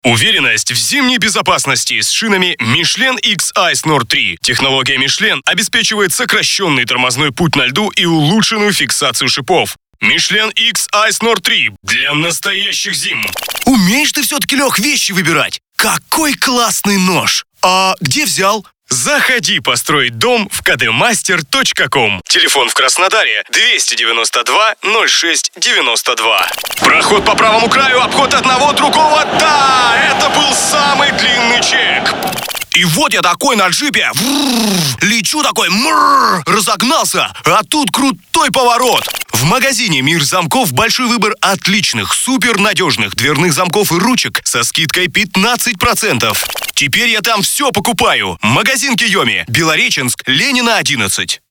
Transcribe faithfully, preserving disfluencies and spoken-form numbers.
Уверенность в зимней безопасности с шинами Michelin X Ice Nord три. Технология Michelin обеспечивает сокращенный тормозной путь на льду и улучшенную фиксацию шипов. Michelin X Ice Nord три для настоящих зим. Умеешь ты все-таки, Лех, вещи выбирать? Какой классный нож! А где взял? Заходи построить дом в ка дэ мастер точка ком. Телефон в Краснодаре двести девяносто два ноль шесть девяносто два. Проход по правому краю, обход одного другого. Да, это был самый длинный чек. И вот я такой на джипе, лечу такой, мрррр, разогнался, а тут крутой поворот. В магазине «Мир замков» большой выбор отличных, супернадежных дверных замков и ручек со скидкой пятнадцать процентов. Теперь я там все покупаю. Магазин Кийоми, Белореченск, Ленина, одиннадцать.